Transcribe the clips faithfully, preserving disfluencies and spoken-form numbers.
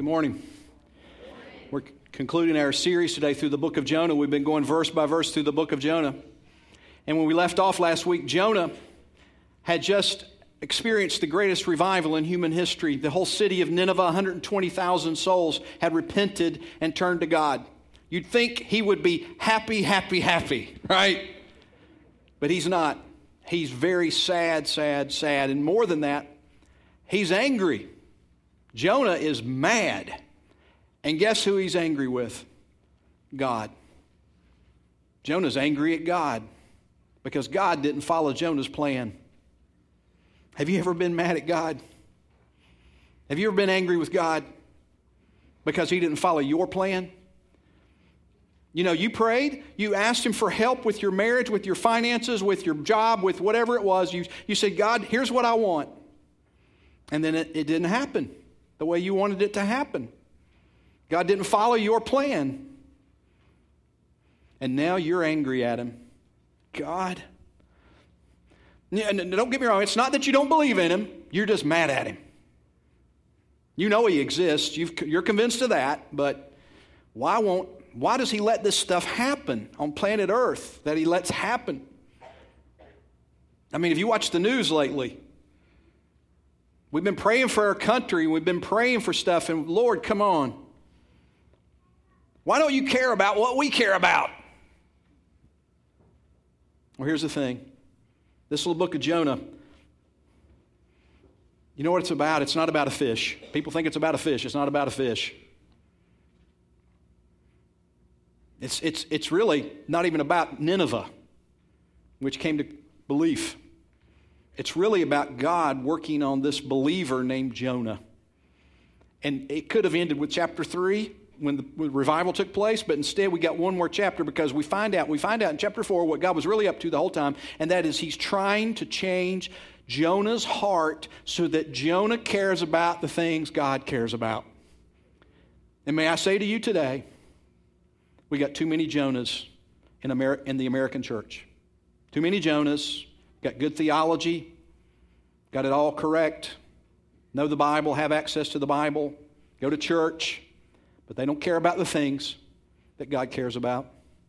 morning. We're concluding our series today through the book of Jonah. We've been going verse by verse through the book of Jonah. And when we left off last week, Jonah had just experienced the greatest revival in human history. The whole city of Nineveh, one hundred twenty thousand souls, had repented and turned to God. You'd think he would be happy, happy, happy, right? But he's not. He's very sad, sad, sad. And more than that, he's angry. Jonah is mad. And guess who he's angry with? God. Jonah's angry at God because God didn't follow Jonah's plan. Have you ever been mad at God? Have you ever been angry with God because he didn't follow your plan? You know, you prayed, you asked him for help with your marriage, with your finances, with your job, with whatever it was. You, you said, God, here's what I want. And then it, it didn't happen the way you wanted it to happen. God didn't follow your plan. And now you're angry at him. God. Don't get me wrong. It's not that you don't believe in him. You're just mad at him. You know he exists. You've, you're convinced of that. But why won't, why does he let this stuff happen on planet Earth that he lets happen? I mean, if you watch the news lately, we've been praying for our country. We've been praying for stuff. And Lord, come on. Why don't you care about what we care about? Well, here's the thing. This little book of Jonah, you know what it's about? It's not about a fish. People think it's about a fish. It's not about a fish. It's, it's, it's really not even about Nineveh, which came to belief. It's really about God working on this believer named Jonah. And it could have ended with chapter three when the when revival took place, but instead we got one more chapter because we find out, we find out in chapter four what God was really up to the whole time, and that is he's trying to change Jonah's heart so that Jonah cares about the things God cares about. And may I say to you today, we got too many Jonahs in, Ameri- in the American church. Too many Jonahs, got good theology, got it all correct, know the Bible, have access to the Bible, go to church, but they don't care about the things that God cares about.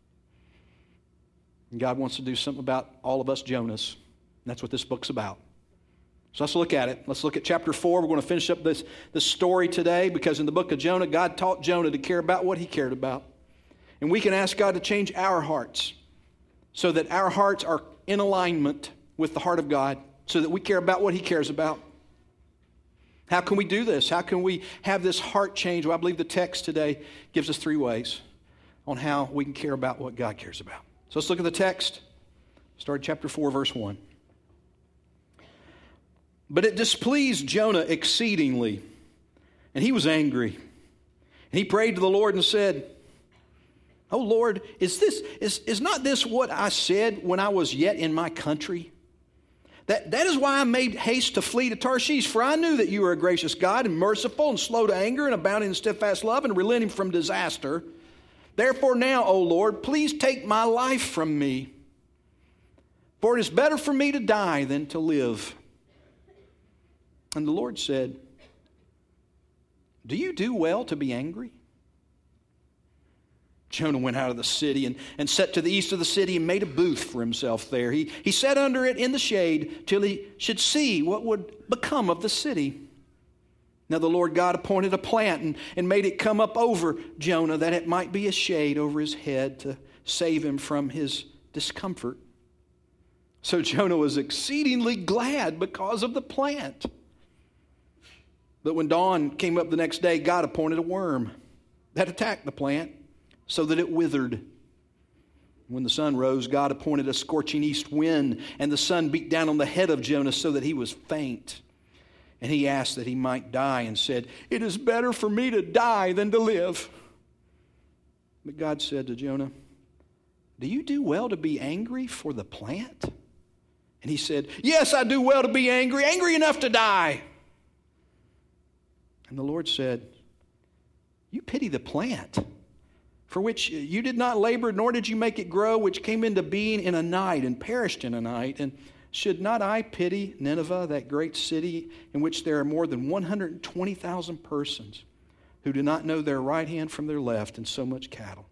And God wants to do something about all of us Jonahs. And that's what this book's about. So let's look at it. Let's look at chapter four. We're going to finish up this, this story today because in the book of Jonah, God taught Jonah to care about what he cared about. And we can ask God to change our hearts so that our hearts are in alignment with the heart of God so that we care about what he cares about. How can we do this? How can we have this heart change? Well, I believe the text today gives us three ways on how we can care about what God cares about. So let's look at the text. Start chapter four, verse one. But it displeased Jonah exceedingly, and he was angry. And he prayed to the Lord and said, "Oh Lord, is this is, is not this what I said when I was yet in my country? That, that is why I made haste to flee to Tarshish, for I knew that you are a gracious God and merciful and slow to anger and abounding in steadfast love and relenting from disaster. Therefore now, O Lord, please take my life from me, for it is better for me to die than to live." And the Lord said, "Do you do well to be angry?" Jonah went out of the city and, and set to the east of the city and made a booth for himself there. He, he sat under it in the shade till he should see what would become of the city. Now the Lord God appointed a plant and, and made it come up over Jonah that it might be a shade over his head to save him from his discomfort. So Jonah was exceedingly glad because of the plant. But when dawn came up the next day, God appointed a worm that attacked the plant, so that it withered. When the sun rose, God appointed a scorching east wind, and the sun beat down on the head of Jonah so that he was faint. And he asked that he might die and said, "It is better for me to die than to live." But God said to Jonah, "Do you do well to be angry for the plant?" And he said, "Yes, I do well to be angry, angry enough to die." And the Lord said, "You pity the plant, for which you did not labor, nor did you make it grow, which came into being in a night and perished in a night. And should not I pity Nineveh, that great city in which there are more than one hundred twenty thousand persons, who do not know their right hand from their left, and so much cattle.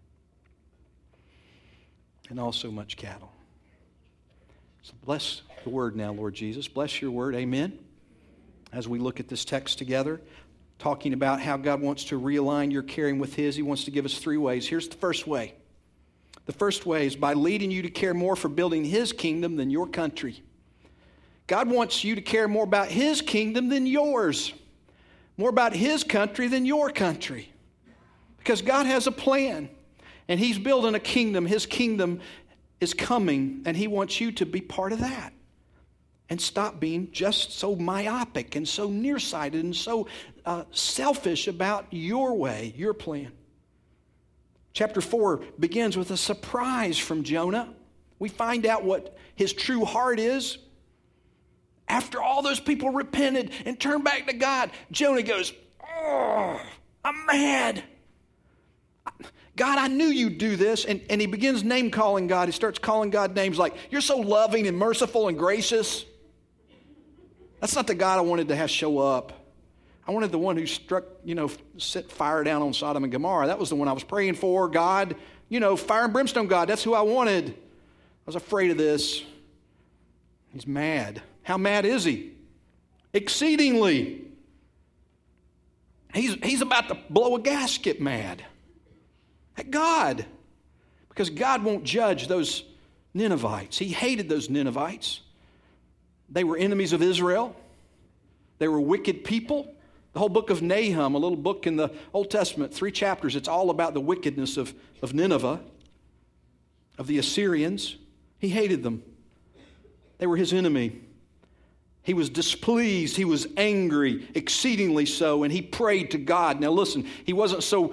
And also much cattle. So bless the word now, Lord Jesus. Bless your word. Amen. As we look at this text together, talking about how God wants to realign your caring with His, He wants to give us three ways. Here's the first way. The first way is by leading you to care more for building His kingdom than your country. God wants you to care more about His kingdom than yours. More about His country than your country. Because God has a plan. And He's building a kingdom. His kingdom is coming. And He wants you to be part of that. And stop being just so myopic and so nearsighted and so uh, selfish about your way, your plan. Chapter four begins with a surprise from Jonah. We find out what his true heart is. After all those people repented and turned back to God, Jonah goes, "Oh, I'm mad. God, I knew you'd do this." And, and he begins name-calling God. He starts calling God names like, "You're so loving and merciful and gracious." That's not the God I wanted to have show up. I wanted the one who struck, you know, set fire down on Sodom and Gomorrah. That was the one I was praying for. God, you know, fire and brimstone God. That's who I wanted. I was afraid of this. He's mad. How mad is he? Exceedingly. He's, he's about to blow a gasket mad at God. Because God won't judge those Ninevites. He hated those Ninevites. They were enemies of Israel. They were wicked people. The whole book of Nahum, a little book in the Old Testament, three chapters, it's all about the wickedness of, of Nineveh, of the Assyrians. He hated them. They were his enemy. He was displeased. He was angry, exceedingly so, and he prayed to God. Now listen, he wasn't so...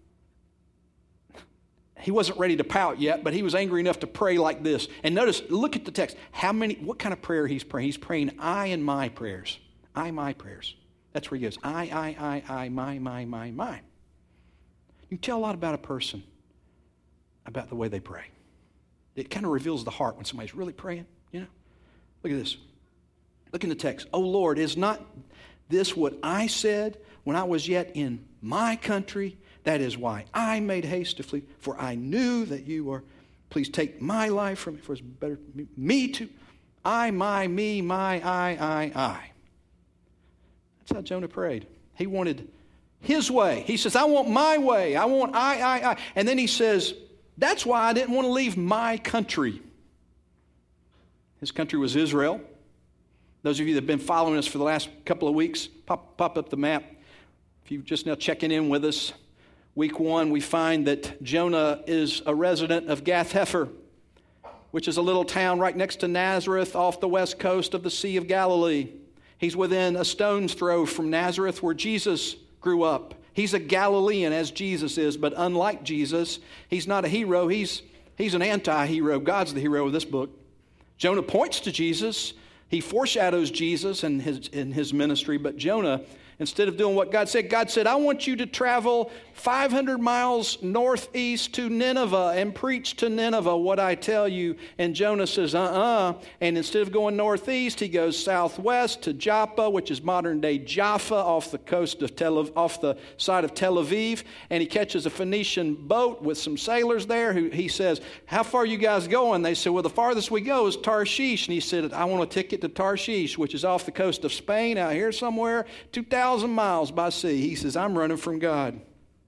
He wasn't ready to pout yet, but he was angry enough to pray like this. And notice, look at the text. How many, what kind of prayer he's praying? He's praying I and my prayers. I, my prayers. That's where he goes. I, I, I, I, my, my, my, my. You can tell a lot about a person about the way they pray. It kind of reveals the heart when somebody's really praying, you know. Look at this. Look in the text. "Oh Lord, is not this what I said when I was yet in my country? That is why I made haste to flee, for I knew that you are. Please take my life from me, for it's better me, me to. I, my, me, my, I, I, I." That's how Jonah prayed. He wanted his way. He says, "I want my way. I want I, I, I." And then he says, "That's why I didn't want to leave my country." His country was Israel. Those of you that have been following us for the last couple of weeks, pop, pop up the map. If you're just now checking in with us, week one, we find that Jonah is a resident of Gath-Hepher, which is a little town right next to Nazareth off the west coast of the Sea of Galilee. He's within a stone's throw from Nazareth where Jesus grew up. He's a Galilean as Jesus is, but unlike Jesus, he's not a hero. He's, he's an anti-hero. God's the hero of this book. Jonah points to Jesus. He foreshadows Jesus and his, in his ministry, but Jonah, instead of doing what God said, God said, "I want you to travel five hundred miles northeast to Nineveh and preach to Nineveh what I tell you." And Jonah says, uh-uh. And instead of going northeast, he goes southwest to Joppa, which is modern-day Jaffa, off the coast of Tel Aviv, off the side of Tel Aviv. And he catches a Phoenician boat with some sailors there. Who he says, "How far are you guys going?" They said, "Well, the farthest we go is Tarshish." And he said, "I want a ticket to Tarshish, which is off the coast of Spain, out here somewhere, two thousand miles by sea." He says, "I'm running from God.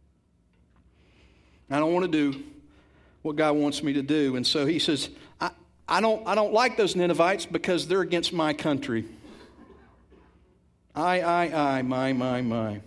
I don't want to do what God wants me to do." And so he says, I, I don't I don't like those Ninevites because they're against my country. I, I, I, my, my, my.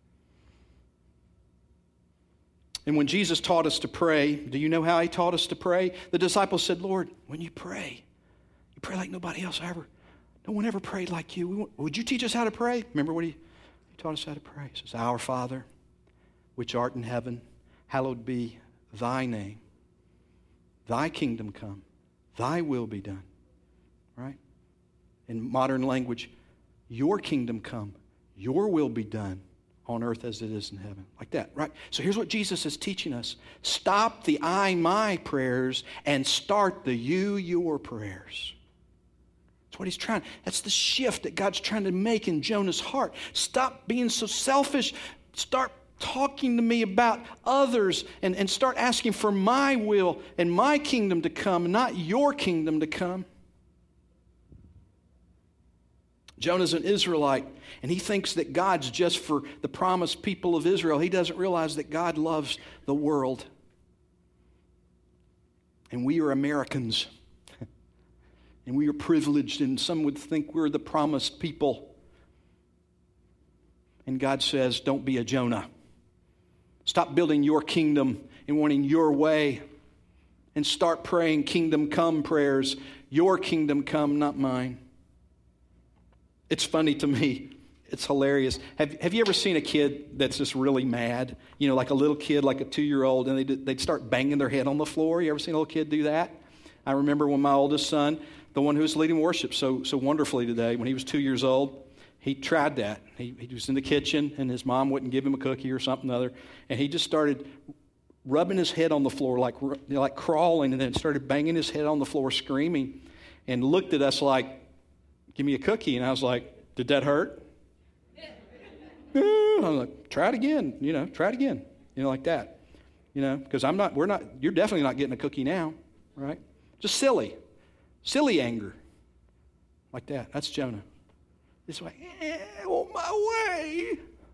And when Jesus taught us to pray, do you know how he taught us to pray? The disciples said, "Lord, when you pray, you pray like nobody else ever. No one ever prayed like you. We want, would you teach us how to pray?" Remember what he, he taught us how to pray. He says, "Our Father, which art in heaven, hallowed be thy name. Thy kingdom come. Thy will be done." Right? In modern language, your kingdom come. Your will be done on earth as it is in heaven. Like that, right? So here's what Jesus is teaching us. Stop the I, my prayers and start the you, your prayers. That's what he's trying. That's the shift that God's trying to make in Jonah's heart. Stop being so selfish. Start talking to me about others and, and start asking for my will and my kingdom to come, not your kingdom to come. Jonah's an Israelite, and he thinks that God's just for the promised people of Israel. He doesn't realize that God loves the world. And we are Americans. And we are privileged, and some would think we're the promised people. And God says, don't be a Jonah. Stop building your kingdom and wanting your way, and start praying kingdom come prayers. Your kingdom come, not mine. It's funny to me. It's hilarious. Have, have you ever seen a kid that's just really mad? You know, like a little kid, like a two-year-old, and they'd, they'd start banging their head on the floor. You ever seen a little kid do that? I remember when my oldest son, the one who was leading worship so so wonderfully today, when he was two years old, he tried that. He, he was in the kitchen, and his mom wouldn't give him a cookie or something other, and he just started rubbing his head on the floor, like, you know, like crawling, and then started banging his head on the floor, screaming, and looked at us like, give me a cookie. And I was like, did that hurt? I was like, try it again, you know, try it again, you know, like that, you know, because I'm not, we're not, you're definitely not getting a cookie now, right? Just silly, silly anger, like that. That's Jonah. This way, eh, on my way.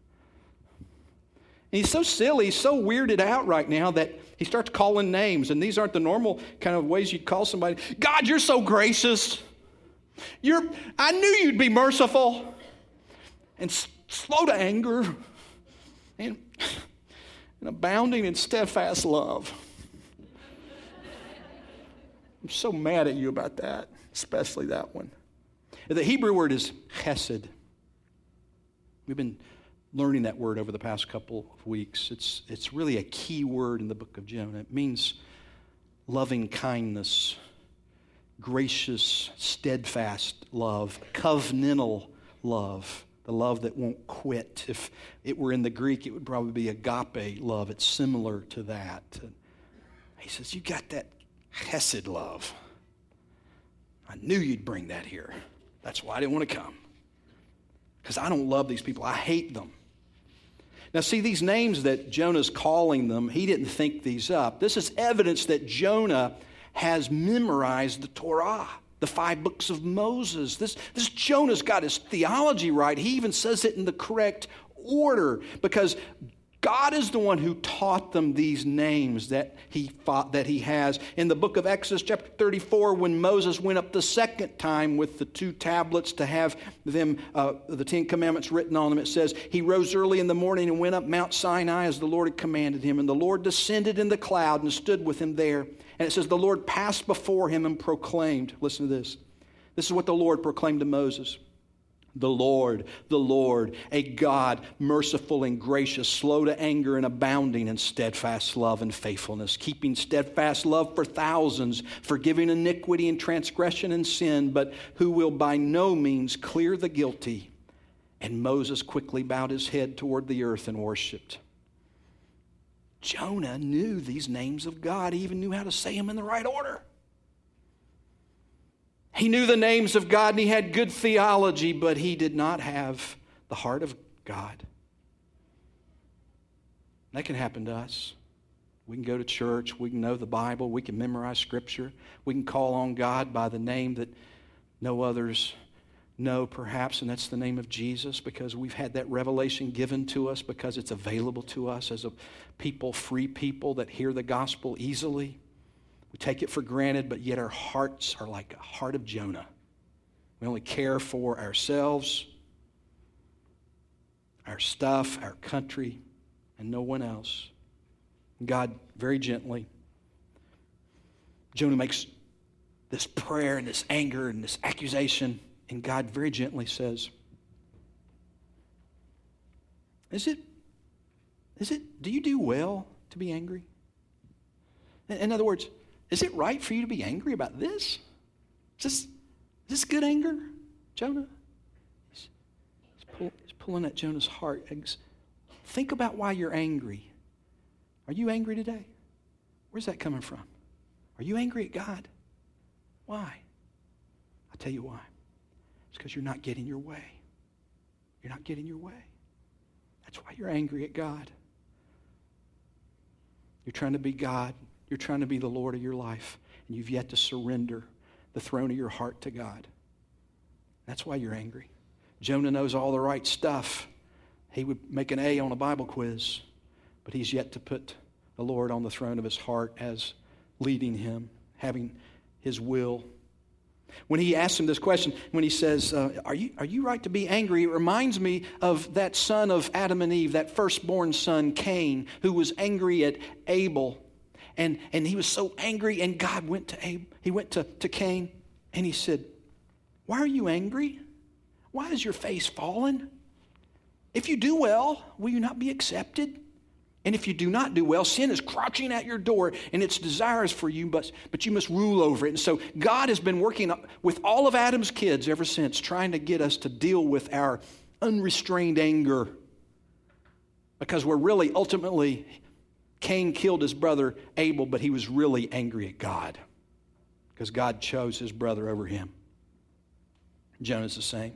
And he's so silly, he's so weirded out right now that he starts calling names, and these aren't the normal kind of ways you'd call somebody. God, you're so gracious. You're, I knew you'd be merciful and s- slow to anger and, and abounding in steadfast love. I'm so mad at you about that, especially that one. The Hebrew word is chesed. We've been learning that word over the past couple of weeks. It's, it's really a key word in the book of Jonah. It means loving kindness, gracious, steadfast love, covenantal love, the love that won't quit. If it were in the Greek, it would probably be agape love. It's similar to that. And he says, you got that chesed love. I knew you'd bring that here. That's why I didn't want to come. Because I don't love these people. I hate them. Now, see, these names that Jonah's calling them, he didn't think these up. This is evidence that Jonah has memorized the Torah, the five books of Moses. This, this Jonah's got his theology right. He even says it in the correct order because God is the one who taught them these names that he fought, that he has. In the book of Exodus chapter thirty-four, when Moses went up the second time with the two tablets to have them, uh, the Ten Commandments written on them, it says, he rose early in the morning and went up Mount Sinai as the Lord had commanded him. And the Lord descended in the cloud and stood with him there. And it says, the Lord passed before him and proclaimed, listen to this. This is what the Lord proclaimed to Moses. The Lord, the Lord, a God merciful and gracious, slow to anger and abounding in steadfast love and faithfulness, keeping steadfast love for thousands, forgiving iniquity and transgression and sin, but who will by no means clear the guilty. And Moses quickly bowed his head toward the earth and worshiped. Jonah knew these names of God. He even knew how to say them in the right order. He knew the names of God and he had good theology, but he did not have the heart of God. That can happen to us. We can go to church, we can know the Bible, we can memorize Scripture, we can call on God by the name that no others know perhaps, and that's the name of Jesus, because we've had that revelation given to us, because it's available to us as a people, free people that hear the gospel easily. We take it for granted, but yet our hearts are like a heart of Jonah. We only care for ourselves, our stuff, our country, and no one else. And God, very gently, Jonah makes this prayer and this anger and this accusation, and God very gently says, Is it, is it, do you do well to be angry? In, in other words, is it right for you to be angry about this? Is this, is this good anger, Jonah? He's, he's, pull, he's pulling at Jonah's heart. Think about why you're angry. Are you angry today? Where's that coming from? Are you angry at God? Why? I'll tell you why. It's because you're not getting your way. You're not getting your way. That's why you're angry at God. You're trying to be God. You're trying to be the Lord of your life. And you've yet to surrender the throne of your heart to God. That's why you're angry. Jonah knows all the right stuff. He would make an A on a Bible quiz. But he's yet to put the Lord on the throne of his heart as leading him, having his will. When he asks him this question, when he says, uh, are you, are you right to be angry? It reminds me of that son of Adam and Eve, that firstborn son, Cain, who was angry at Abel. And, and he was so angry, and God went to Abel. He went to, to Cain, and he said, why are you angry? Why is your face fallen? If you do well, will you not be accepted? And if you do not do well, sin is crouching at your door, and its desires for you, but, but you must rule over it. And so God has been working with all of Adam's kids ever since, trying to get us to deal with our unrestrained anger. Because we're really, ultimately, Cain killed his brother Abel, but he was really angry at God. Because God chose his brother over him. Jonah's the same.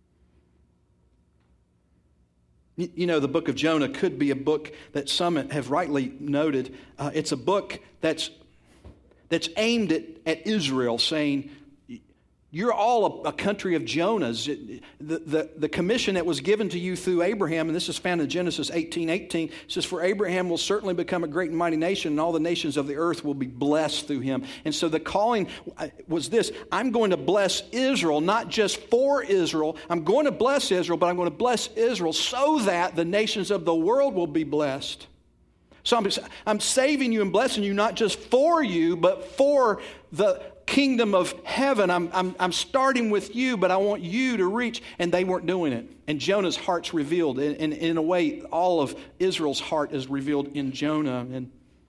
You know, the book of Jonah could be a book that some have rightly noted. Uh, it's a book that's that's aimed at, at Israel, saying, you're all a, a country of Jonahs. The, the, the commission that was given to you through Abraham, and this is found in Genesis eighteen eighteen, says, for Abraham will certainly become a great and mighty nation, and all the nations of the earth will be blessed through him. And so the calling was this: I'm going to bless Israel, not just for Israel. I'm going to bless Israel, but I'm going to bless Israel so that the nations of the world will be blessed. So I'm, I'm saving you and blessing you not just for you, but for the kingdom of heaven. I'm, I'm, I'm starting with you, but I want you to reach. And they weren't doing it. And Jonah's heart's revealed. And, and in a way, all of Israel's heart is revealed in Jonah. And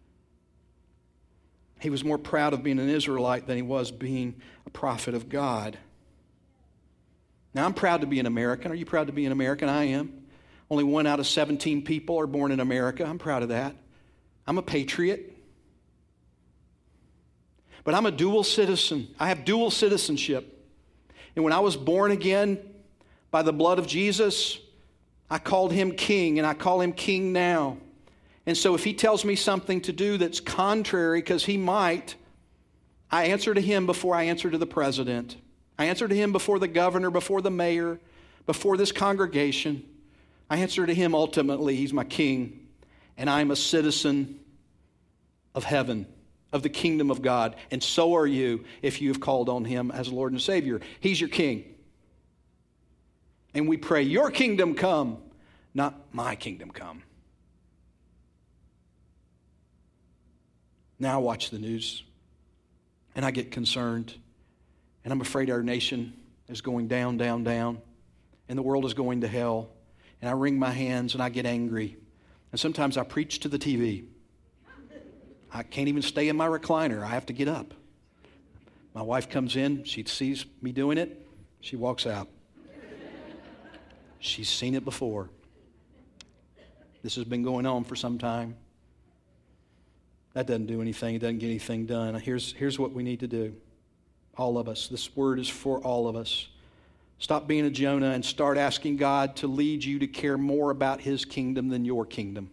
he was more proud of being an Israelite than he was being a prophet of God. Now, I'm proud to be an American. Are you proud to be an American? I am. Only one out of seventeen people are born in America. I'm proud of that. I'm a patriot. But I'm a dual citizen. I have dual citizenship. And when I was born again by the blood of Jesus, I called him king, and I call him king now. And so if he tells me something to do that's contrary, because he might, I answer to him before I answer to the president. I answer to him before the governor, before the mayor, before this congregation. I answer to him ultimately. He's my king. And I'm a citizen of heaven, of the kingdom of God. And so are you if you have called on him as Lord and Savior. He's your king. And we pray, your kingdom come, not my kingdom come. Now I watch the news, and I get concerned, and I'm afraid our nation is going down, down, down, and the world is going to hell. And I wring my hands and I get angry. And sometimes I preach to the T V. I can't even stay in my recliner. I have to get up. My wife comes in. She sees me doing it. She walks out. She's seen it before. This has been going on for some time. That doesn't do anything. It doesn't get anything done. Here's, here's what we need to do. All of us. This word is for all of us. Stop being a Jonah and start asking God to lead you to care more about his kingdom than your kingdom.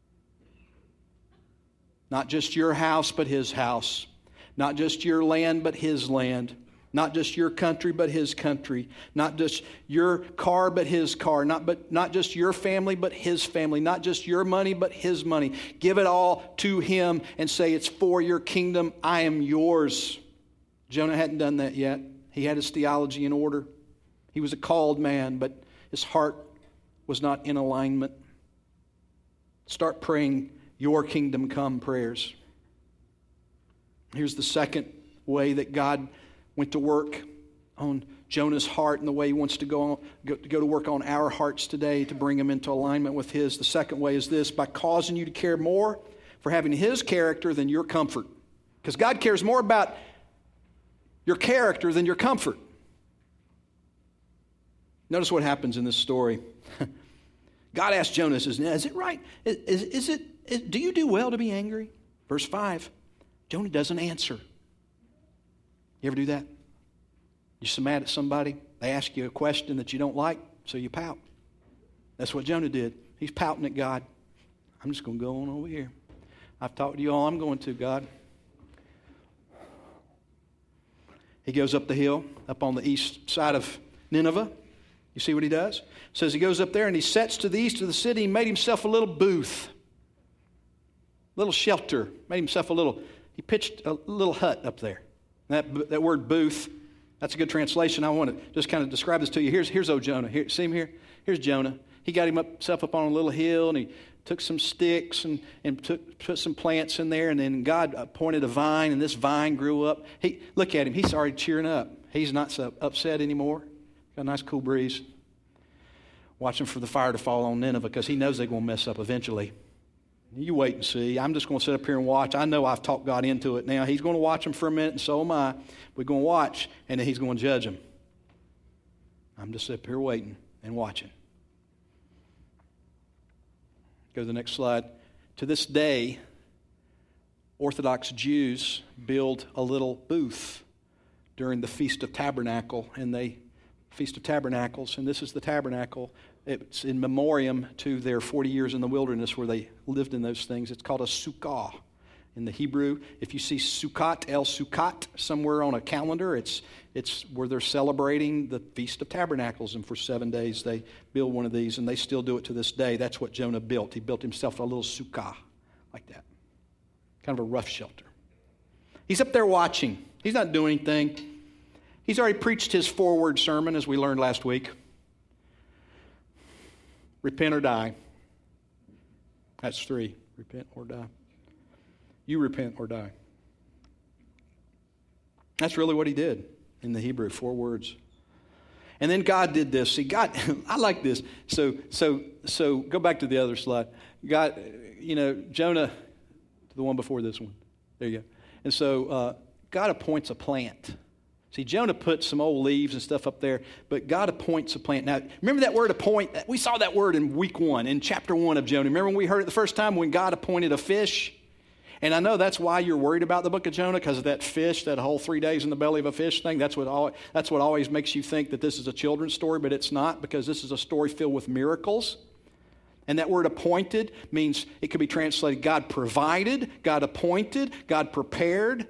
Not just your house, but his house. Not just your land, but his land. Not just your country, but his country. Not just your car, but his car. Not, but, not just your family, but his family. Not just your money, but his money. Give it all to him and say, it's for your kingdom. I am yours. Jonah hadn't done that yet. He had his theology in order. He was a called man, but his heart was not in alignment. Start praying your kingdom come prayers. Here's the second way that God went to work on Jonah's heart and the way he wants to go, on, go, go to work on our hearts today to bring them into alignment with his. The second way is this: by causing you to care more for having his character than your comfort. Because God cares more about your character than your comfort. Notice what happens in this story. God asked Jonah, says, is it right? Is, is it, is, do you do well to be angry? Verse five, Jonah doesn't answer. You ever do that? You're so mad at somebody, they ask you a question that you don't like, so you pout. That's what Jonah did. He's pouting at God. I'm just going to go on over here. I've talked to you all I'm going to, God. He goes up the hill, up on the east side of Nineveh. You see what he does? It says he goes up there and he sets to the east of the city. He made himself a little booth, little shelter. Made himself a little, he pitched a little hut up there. That, that word booth, that's a good translation. I want to just kind of describe this to you. Here's, here's old Jonah. Here, see him here? Here's Jonah. He got himself up on a little hill and he took some sticks and, and took, put some plants in there, and then God appointed a vine, and this vine grew up. He, look at him. He's already cheering up. He's not so upset anymore. Got a nice cool breeze. Watching for the fire to fall on Nineveh because he knows they're going to mess up eventually. You wait and see. I'm just going to sit up here and watch. I know I've talked God into it now. He's going to watch them for a minute, and so am I. We're going to watch, and then he's going to judge them. I'm just up here waiting and watching. Go to the next slide. To this day, Orthodox Jews build a little booth during the Feast of Tabernacle, and they Feast of Tabernacles, and this is the tabernacle. It's in memoriam to their forty years in the wilderness where they lived in those things. It's called a sukkah in the Hebrew. If you see Sukkot, El Sukkot, somewhere on a calendar, it's it's where they're celebrating the Feast of Tabernacles, and for seven days they build one of these, and they still do it to this day. That's what Jonah built. He built himself a little sukkah like that, kind of a rough shelter. He's up there watching. He's not doing anything. He's already preached his forward sermon, as we learned last week. Repent or die. That's three. Repent or die. You repent or die. That's really what he did in the Hebrew, four words. And then God did this. See, God, I like this. So, so, so go back to the other slide. God, you know, Jonah, the one before this one. There you go. And so uh, God appoints a plant. See, Jonah put some old leaves and stuff up there, but God appoints a plant. Now, remember that word appoint? We saw that word in week one, in chapter one of Jonah. Remember when we heard it the first time when God appointed a fish? And I know that's why you're worried about the book of Jonah, because of that fish, that whole three days in the belly of a fish thing. That's what, all, that's what always makes you think that this is a children's story, but it's not, because this is a story filled with miracles. And that word appointed means, it could be translated God provided, God appointed, God prepared,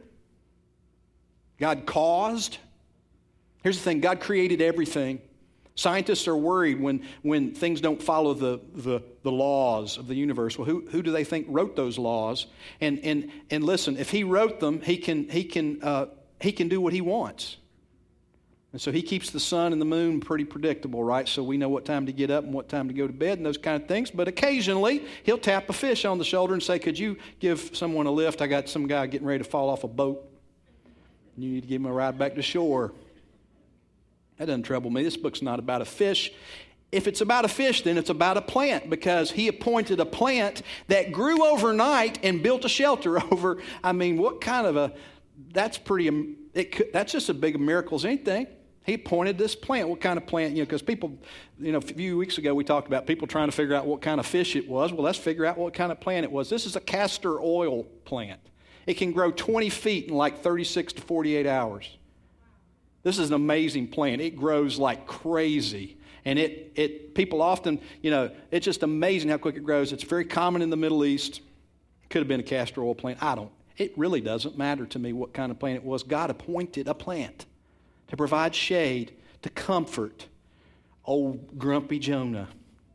God caused. Here's the thing, God created everything. Scientists are worried when, when things don't follow the, the, the laws of the universe. Well, who, who do they think wrote those laws? And, and, and listen, if he wrote them, he can, he, can, uh, he can do what he wants. And so he keeps the sun and the moon pretty predictable, right? So we know what time to get up and what time to go to bed and those kind of things. But occasionally, he'll tap a fish on the shoulder and say, could you give someone a lift? I got some guy getting ready to fall off a boat. You need to give him a ride back to shore. That doesn't trouble me. This book's not about a fish. If it's about a fish, then it's about a plant, because he appointed a plant that grew overnight and built a shelter over. I mean, what kind of a, that's pretty, it could, that's just as big a miracle as anything. He appointed this plant. What kind of plant? You know, because people, you know, a few weeks ago we talked about people trying to figure out what kind of fish it was. Well, let's figure out what kind of plant it was. This is a castor oil plant. It can grow twenty feet in like thirty-six to forty-eight hours. This is an amazing plant. It grows like crazy. And it, it people often, you know, it's just amazing how quick it grows. It's very common in the Middle East. Could have been a castor oil plant. I don't. It really doesn't matter to me what kind of plant it was. God appointed a plant to provide shade, to comfort old grumpy Jonah.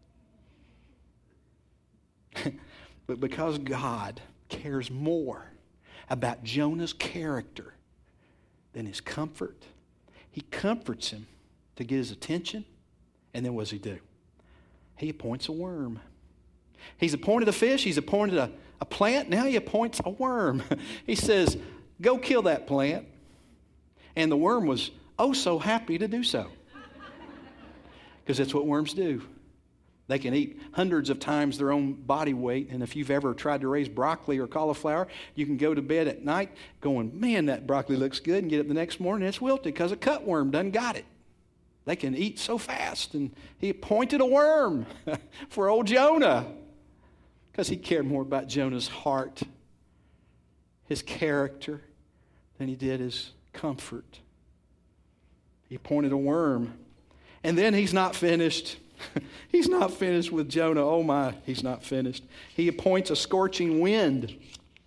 But because God cares more about Jonah's character than his comfort, he comforts him to get his attention. And then what does he do? He appoints a worm. He's appointed a fish. He's appointed a, a plant. Now he appoints a worm. He says, go kill that plant. And the worm was oh so happy to do so. Because that's what worms do. They can eat hundreds of times their own body weight. And if you've ever tried to raise broccoli or cauliflower, you can go to bed at night going, man, that broccoli looks good, and get up the next morning and it's wilted because a cutworm done got it. They can eat so fast. And he appointed a worm for old Jonah because he cared more about Jonah's heart, his character, than he did his comfort. He appointed a worm. And then he's not finished. He's not finished with Jonah. Oh my, he's not finished. He appoints a scorching wind.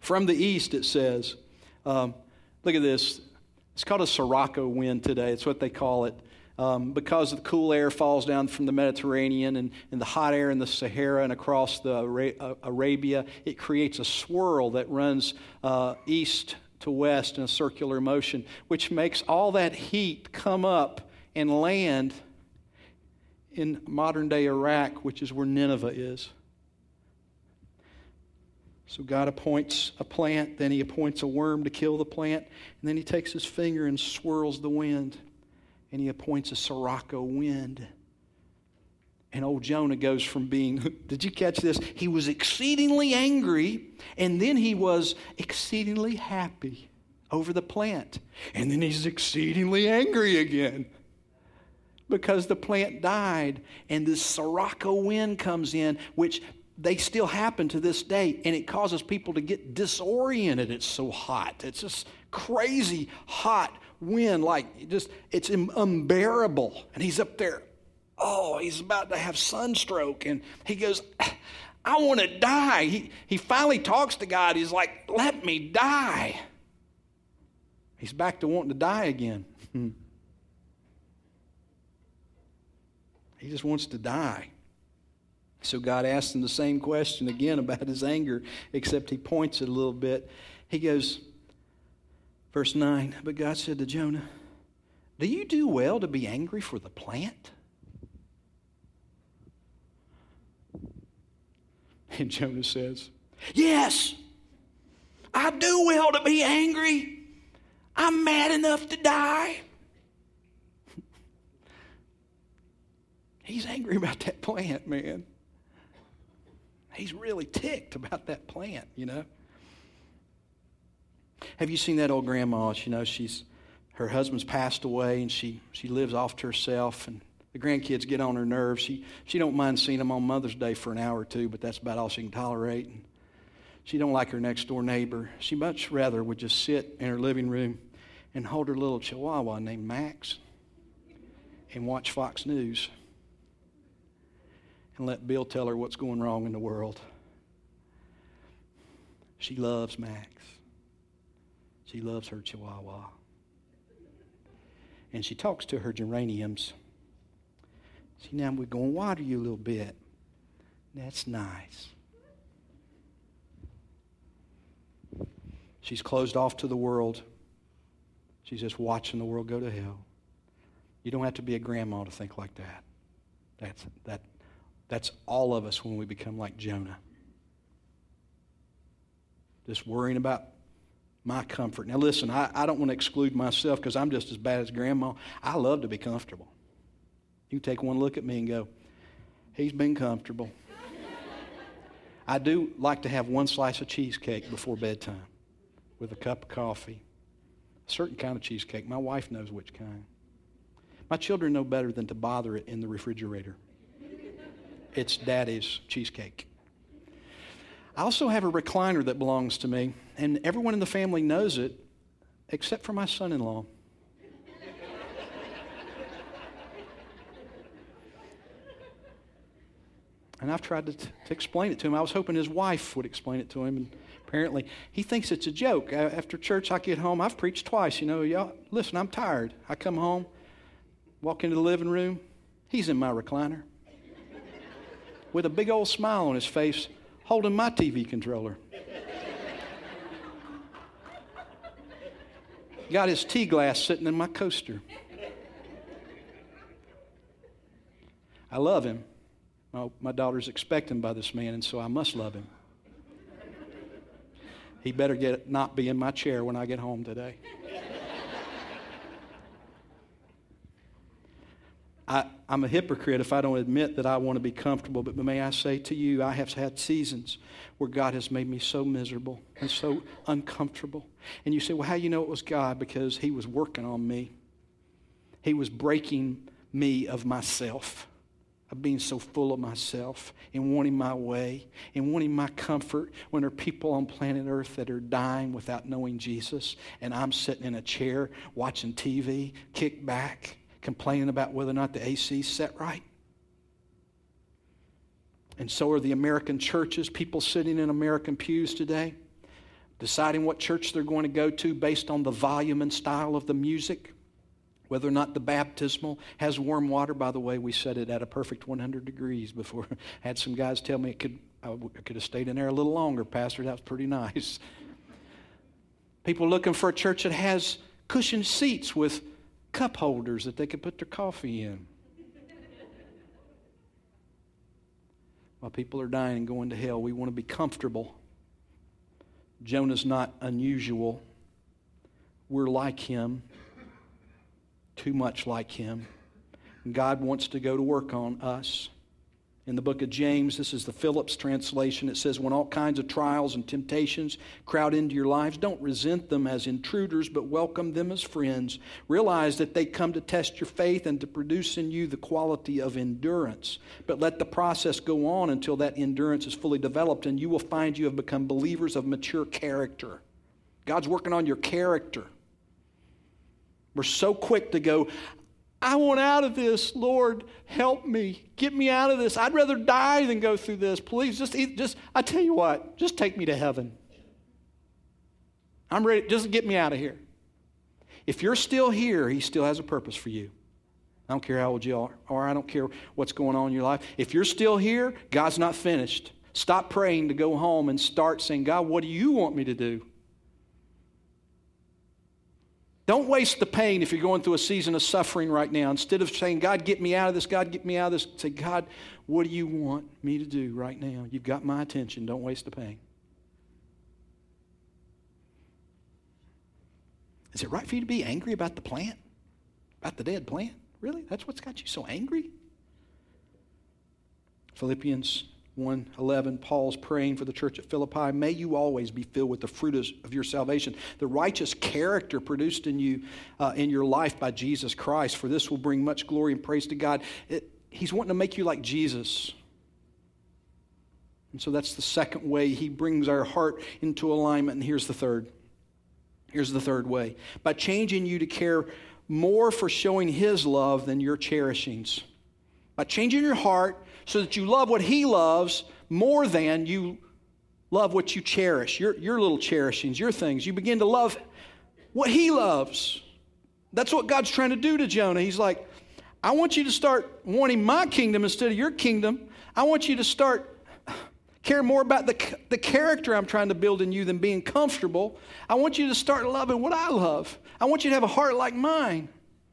From the east, it says, um, look at this. It's called a Sirocco wind today. It's what they call it. Um, because the cool air falls down from the Mediterranean and, and the hot air in the Sahara and across the Ara- uh, Arabia, it creates a swirl that runs uh, east to west in a circular motion, which makes all that heat come up and land in modern-day Iraq, which is where Nineveh is. So God appoints a plant, then he appoints a worm to kill the plant, and then he takes his finger and swirls the wind, and he appoints a Sirocco wind. And old Jonah goes from being, did you catch this? He was exceedingly angry, and then he was exceedingly happy over the plant. And then he's exceedingly angry again because the plant died, and this Sirocco wind comes in, which they still happen to this day, and it causes people to get disoriented. It's so hot. It's just crazy hot wind, like just it's unbearable. And he's up there, oh, he's about to have sunstroke, and he goes, I want to die. He, he finally talks to God. He's like, let me die. He's back to wanting to die again. He just wants to die. So God asks him the same question again about his anger, except he points it a little bit. He goes, verse nine, but God said to Jonah, do you do well to be angry for the plant? And Jonah says, yes, I do well to be angry. I'm mad enough to die. He's angry about that plant, man. He's really ticked about that plant, you know. Have you seen that old grandma? You know, she's her husband's passed away, and she she lives off to herself, and the grandkids get on her nerves. She she don't mind seeing them on Mother's Day for an hour or two, but that's about all she can tolerate. And she don't like her next door neighbor. She much rather would just sit in her living room and hold her little chihuahua named Max and watch Fox News and let Bill tell her what's going wrong in the world. She loves Max. She loves her chihuahua. And she talks to her geraniums. See, now we're going to water you a little bit. That's nice. She's closed off to the world. She's just watching the world go to hell. You don't have to be a grandma to think like that. That's that. That's all of us when we become like Jonah. Just worrying about my comfort. Now listen, I, I don't want to exclude myself because I'm just as bad as grandma. I love to be comfortable. You can take one look at me and go, he's been comfortable. I do like to have one slice of cheesecake before bedtime with a cup of coffee. A certain kind of cheesecake. My wife knows which kind. My children know better than to bother it in the refrigerator. It's Daddy's cheesecake. I also have a recliner that belongs to me, and everyone in the family knows it, except for my son-in-law. And I've tried to, t- to explain it to him. I was hoping his wife would explain it to him, and apparently he thinks it's a joke. After church, I get home. I've preached twice. You know, y'all, listen, I'm tired. I come home, walk into the living room. He's in my recliner with a big old smile on his face, holding my T V controller. Got his tea glass sitting in my coaster. I love him. My, my daughter's expecting by this man, and so I must love him. He better get not be in my chair when I get home today. I, I'm a hypocrite if I don't admit that I want to be comfortable, but may I say to you, I have had seasons where God has made me so miserable and so uncomfortable. And you say, well, how do you know it was God? Because he was working on me. He was breaking me of myself, of being so full of myself and wanting my way and wanting my comfort when there are people on planet Earth that are dying without knowing Jesus, and I'm sitting in a chair watching T V, kicked back, complaining about whether or not the A C's set right. And so are the American churches, people sitting in American pews today. deciding what church they're going to go to based on the volume and style of the music, whether or not the baptismal has warm water. By the way, we set it at a perfect one hundred degrees before. I had some guys tell me it could, I could have stayed in there a little longer, Pastor. That was pretty nice. People looking for a church that has cushioned seats with cup holders that they could put their coffee in. While people are dying and going to hell, we want to be comfortable. Jonah's not unusual. We're like him, too much like him. And God wants to go to work on us. In the book of James, this is the Phillips translation. It says, when all kinds of trials and temptations crowd into your lives, don't resent them as intruders, but welcome them as friends. Realize that they come to test your faith and to produce in you the quality of endurance. But let the process go on until that endurance is fully developed, and you will find you have become believers of mature character. God's working on your character. We're so quick to go, I want out of this. Lord, help me. Get me out of this. I'd rather die than go through this. Please, just, just I tell you what, just take me to heaven. I'm ready. Just get me out of here. If you're still here, he still has a purpose for you. I don't care how old you are, or I don't care what's going on in your life. If you're still here, God's not finished. Stop praying to go home and start saying, God, what do you want me to do? Don't waste the pain if you're going through a season of suffering right now. Instead of saying, God, get me out of this, God, get me out of this, say, God, what do you want me to do right now? You've got my attention. Don't waste the pain. Is it right for you to be angry about the plant? About the dead plant? Really? That's what's got you so angry? Philippians one eleven, Paul's praying for the church at Philippi. May you always be filled with the fruit of your salvation, the righteous character produced in you, uh, in your life by Jesus Christ. For this will bring much glory and praise to God. It, he's wanting to make you like Jesus. And so that's the second way he brings our heart into alignment. And here's the third. Here's the third way. By changing you to care more for showing his love than your cherishings. By changing your heart so that you love what he loves more than you love what you cherish, your, your little cherishings, your things. You begin to love what he loves. That's what God's trying to do to Jonah. He's like, I want you to start wanting my kingdom instead of your kingdom. I want you to start caring more about the, the character I'm trying to build in you than being comfortable. I want you to start loving what I love. I want you to have a heart like mine.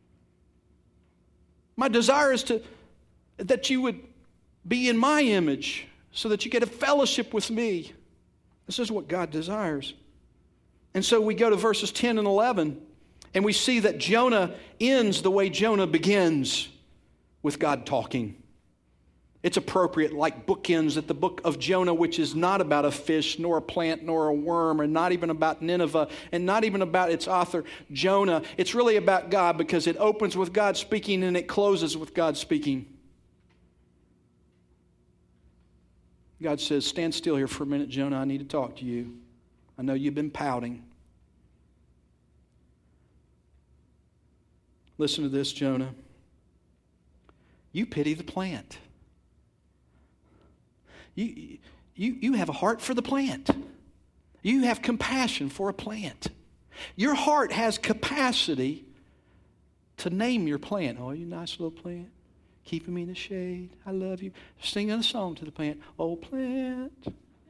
My desire is to that you would be in my image so that you get a fellowship with me. This is what God desires. And so we go to verses ten and eleven, and we see that Jonah ends the way Jonah begins, with God talking. It's appropriate, like bookends, that the book of Jonah, which is not about a fish, nor a plant, nor a worm, and not even about Nineveh, and not even about its author, Jonah. It's really about God, because it opens with God speaking and it closes with God speaking. God says, stand still here for a minute, Jonah. I need to talk to you. I know you've been pouting. Listen to this, Jonah. You pity the plant. You, you, you have a heart for the plant. You have compassion for a plant. Your heart has capacity to name your plant. Oh, you nice little plant. Keeping me in the shade. I love you. Singing a song to the plant. Oh, plant.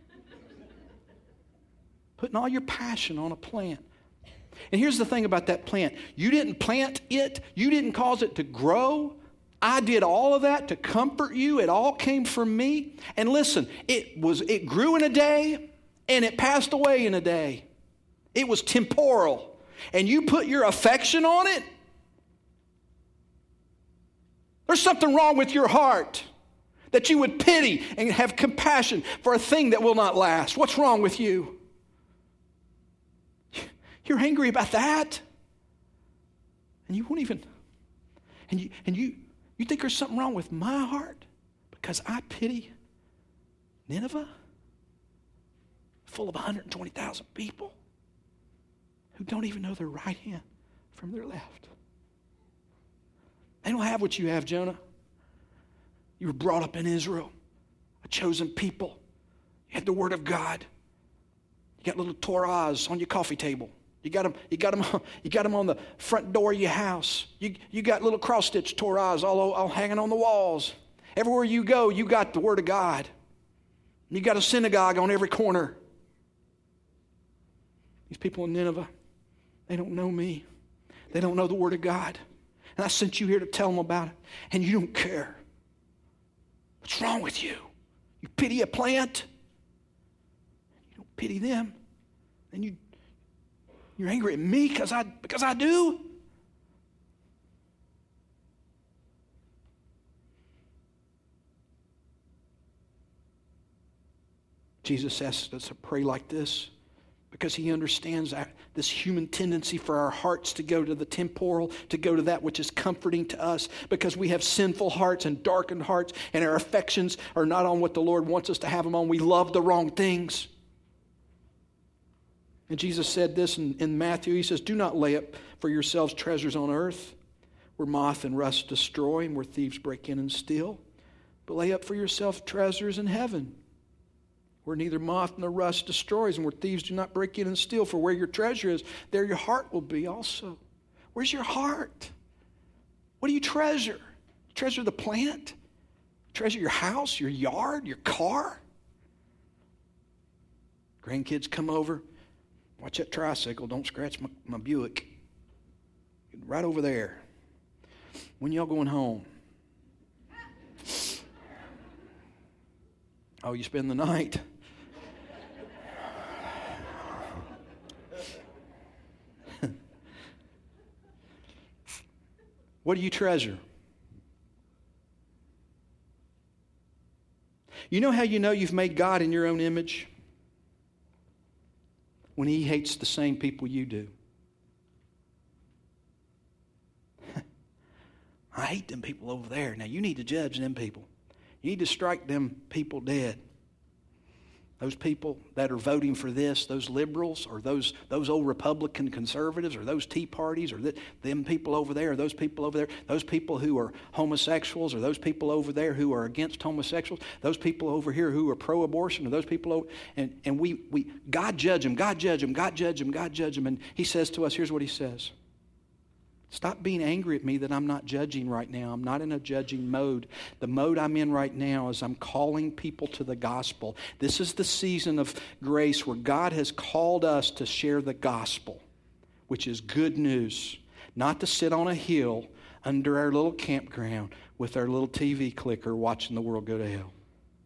Putting all your passion on a plant. And here's the thing about that plant. You didn't plant it. You didn't cause it to grow. I did all of that to comfort you. It all came from me. And listen, it was it grew in a day and it passed away in a day. It was temporal. And you put your affection on it. There's something wrong with your heart that you would pity and have compassion for a thing that will not last. What's wrong with you? You're angry about that. And you won't even, and you and you you think there's something wrong with my heart because I pity Nineveh, full of one hundred twenty thousand people who don't even know their right hand from their left. They don't have what you have, Jonah. You were brought up in Israel, a chosen people. You had the Word of God. You got little Torahs on your coffee table. You got them, you got them, you got them on the front door of your house. You, you got little cross-stitch Torahs all, all hanging on the walls. Everywhere you go, you got the Word of God. You got a synagogue on every corner. These people in Nineveh, they don't know me. They don't know the Word of God. And I sent you here to tell them about it, and you don't care. What's wrong with you? You pity a plant? You don't pity them. And you, you're angry at me because I, because I do? Jesus asks us to pray like this because he understands our, this human tendency for our hearts to go to the temporal, to go to that which is comforting to us, because we have sinful hearts and darkened hearts, and our affections are not on what the Lord wants us to have them on. We love the wrong things. And Jesus said this in, in Matthew. He says, do not lay up for yourselves treasures on earth, where moth and rust destroy and where thieves break in and steal, but lay up for yourself treasures in heaven, where neither moth nor rust destroys, and where thieves do not break in and steal. For where your treasure is, there your heart will be also. Where's your heart? What do you treasure? You treasure the plant? You treasure your house, your yard, your car? Grandkids come over. Watch that tricycle. Don't scratch my, my Buick. Right over there. When y'all going home? Oh, you spend the night. What do you treasure? You know how you know you've made God in your own image? When he hates the same people you do. I hate them people over there. Now you need to judge them people. You need to strike them people dead. Those people that are voting for this, those liberals, or those those old Republican conservatives, or those Tea Parties, or th- them people over there, or those people over there, those people who are homosexuals, or those people over there who are against homosexuals, those people over here who are pro-abortion, or those people over, and, and we, we, God judge them, God judge them, God judge them, God judge them. And he says to us, here's what he says. Stop being angry at me that I'm not judging right now. I'm not in a judging mode. The mode I'm in right now is I'm calling people to the gospel. This is the season of grace where God has called us to share the gospel, which is good news. Not to sit on a hill under our little campground with our little T V clicker watching the world go to hell.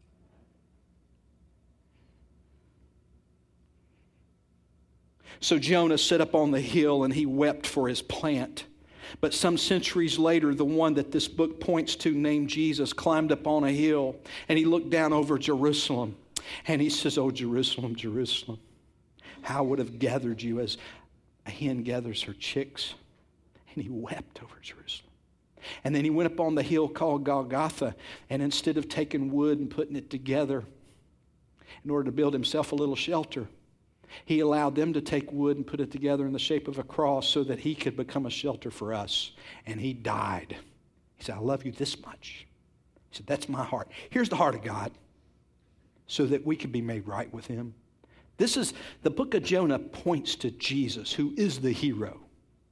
So Jonah sat up on the hill and he wept for his plant. But some centuries later, the one that this book points to, named Jesus, climbed up on a hill and he looked down over Jerusalem. And he says, oh, Jerusalem, Jerusalem, how I would have gathered you as a hen gathers her chicks. And he wept over Jerusalem. And then he went up on the hill called Golgotha, and instead of taking wood and putting it together in order to build himself a little shelter, he allowed them to take wood and put it together in the shape of a cross so that he could become a shelter for us. And he died. He said, I love you this much. He said, that's my heart. Here's the heart of God so that we can be made right with him. This is, the book of Jonah points to Jesus, who is the hero.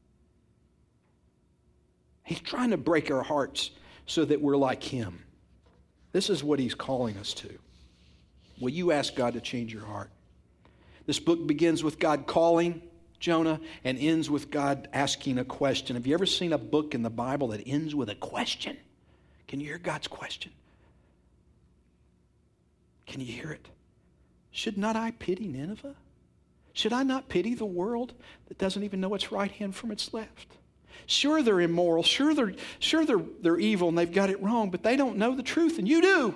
He's trying to break our hearts so that we're like him. This is what he's calling us to. Will you ask God to change your heart? This book begins with God calling Jonah and ends with God asking a question. Have you ever seen a book in the Bible that ends with a question? Can you hear God's question? Can you hear it? Should not I pity Nineveh? Should I not pity the world that doesn't even know its right hand from its left? Sure, they're immoral. Sure, they're, sure they're, they're evil and they've got it wrong, but they don't know the truth, and you do.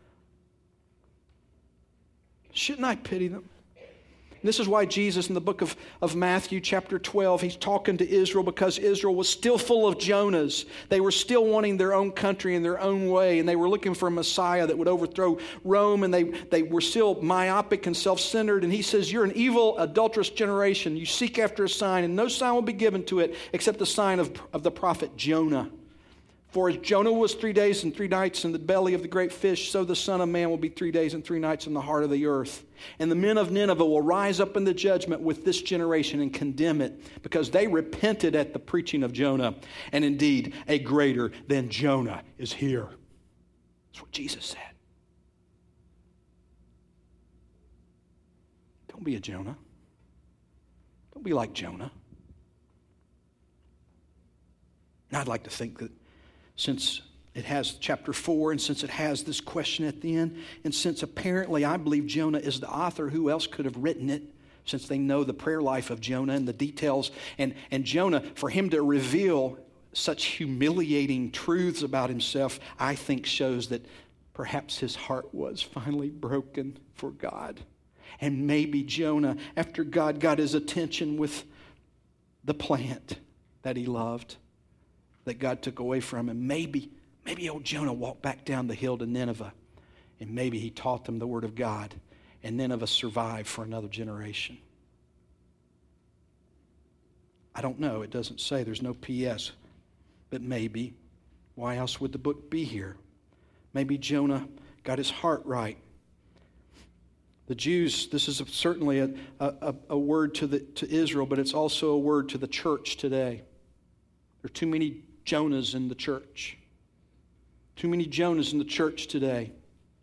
Shouldn't I pity them? This is why Jesus in the book of, of Matthew chapter twelve, he's talking to Israel because Israel was still full of Jonahs. They were still wanting their own country in their own way, and they were looking for a Messiah that would overthrow Rome, and they, they were still myopic and self-centered. And he says, you're an evil, adulterous generation. You seek after a sign, and no sign will be given to it except the sign of, of the prophet Jonah. For as Jonah was three days and three nights in the belly of the great fish, so the Son of Man will be three days and three nights in the heart of the earth. And the men of Nineveh will rise up in the judgment with this generation and condemn it, because they repented at the preaching of Jonah. And indeed, a greater than Jonah is here. That's what Jesus said. Don't be a Jonah. Don't be like Jonah. And I'd like to think that since it has chapter four, and since it has this question at the end, and since apparently I believe Jonah is the author, who else could have written it, since they know the prayer life of Jonah and the details, and, and Jonah, for him to reveal such humiliating truths about himself, I think shows that perhaps his heart was finally broken for God. And maybe Jonah, after God got his attention with the plant that he loved, that God took away from him, maybe, maybe old Jonah walked back down the hill to Nineveh, and maybe he taught them the word of God, and Nineveh survived for another generation. I don't know. It doesn't say. There's no P S. But maybe. Why else would the book be here? Maybe Jonah got his heart right. The Jews, this is certainly a, a, a word to, the, to Israel, but it's also a word to the church today. There are too many Jonahs in the church. Too many Jonahs in the church today.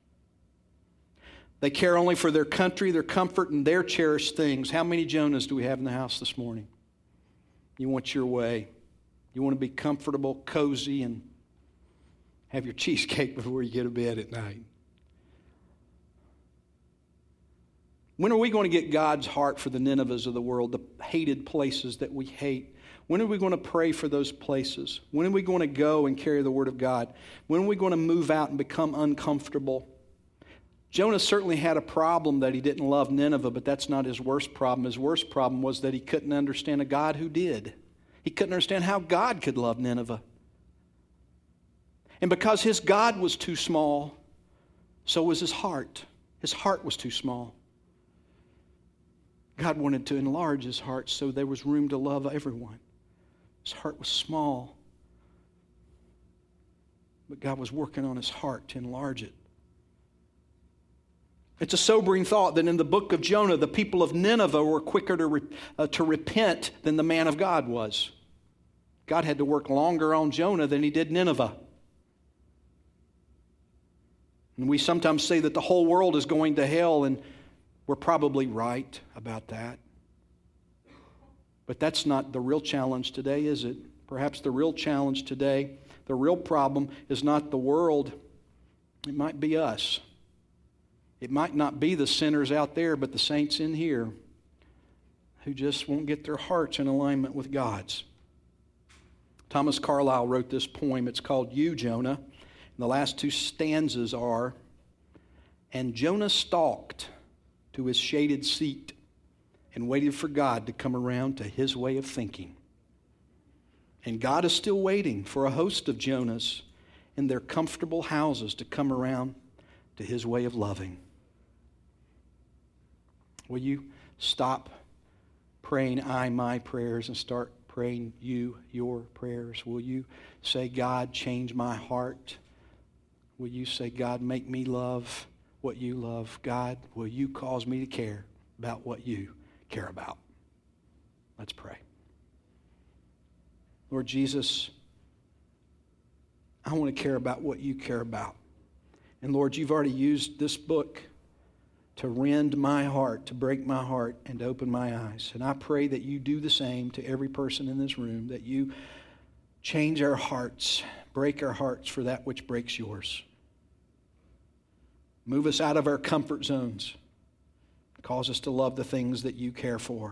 They care only for their country, their comfort, and their cherished things. How many Jonahs do we have in the house this morning? You want your way. You want to be comfortable, cozy, and have your cheesecake before you get to bed at night. When are we going to get God's heart for the Ninevehs of the world, the hated places that we hate? When are we going to pray for those places? When are we going to go and carry the Word of God? When are we going to move out and become uncomfortable? Jonah certainly had a problem that he didn't love Nineveh, but that's not his worst problem. His worst problem was that he couldn't understand a God who did. He couldn't understand how God could love Nineveh. And because his God was too small, so was his heart. His heart was too small. God wanted to enlarge his heart so there was room to love everyone. His heart was small. But God was working on his heart to enlarge it. It's a sobering thought that in the book of Jonah, the people of Nineveh were quicker to, re, uh, to repent than the man of God was. God had to work longer on Jonah than he did Nineveh. And we sometimes say that the whole world is going to hell, and we're probably right about that. But that's not the real challenge today, is it? Perhaps the real challenge today, the real problem is not the world. It might be us. It might not be the sinners out there, but the saints in here who just won't get their hearts in alignment with God's. Thomas Carlyle wrote this poem. It's called You, Jonah. And the last two stanzas are, and Jonah stalked to his shaded seat and waited for God to come around to his way of thinking. And God is still waiting for a host of Jonahs in their comfortable houses to come around to his way of loving. Will you stop praying I, my prayers and start praying you, your prayers? Will you say, God, change my heart? Will you say, God, make me love what you love? God, will you cause me to care about what you care about? Let's pray. Lord Jesus, I want to care about what you care about. And Lord, you've already used this book to rend my heart, to break my heart, and to open my eyes. And I pray that you do the same to every person in this room, that you change our hearts, break our hearts for that which breaks yours. Move us out of our comfort zones. Cause us to love the things that you care for.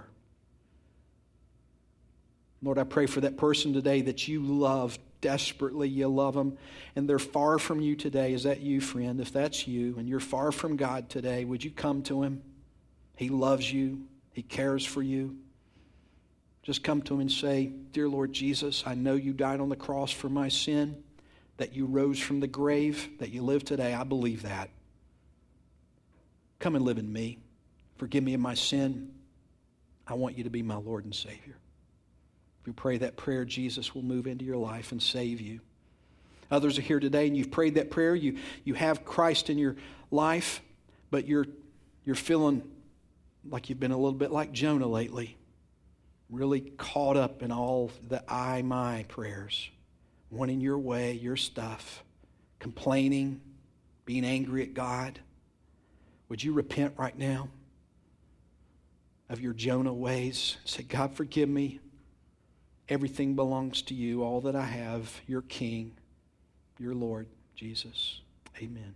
Lord, I pray for that person today that you love desperately. You love them, and they're far from you today. Is that you, friend? If that's you, and you're far from God today, would you come to him? He loves you. He cares for you. Just come to him and say, Dear Lord Jesus, I know you died on the cross for my sin, that you rose from the grave, that you live today. I believe that. Come and live in me. Forgive me of my sin. I want you to be my Lord and Savior. If you pray that prayer, Jesus will move into your life and save you. Others are here today and you've prayed that prayer. You, you have Christ in your life, but you're, you're feeling like you've been a little bit like Jonah lately. Really caught up in all the I, my prayers. Wanting your way, your stuff. Complaining, being angry at God. Would you repent right now of your Jonah ways? Say, God, forgive me. Everything belongs to you. All that I have, you're King. Your Lord, Jesus. Amen.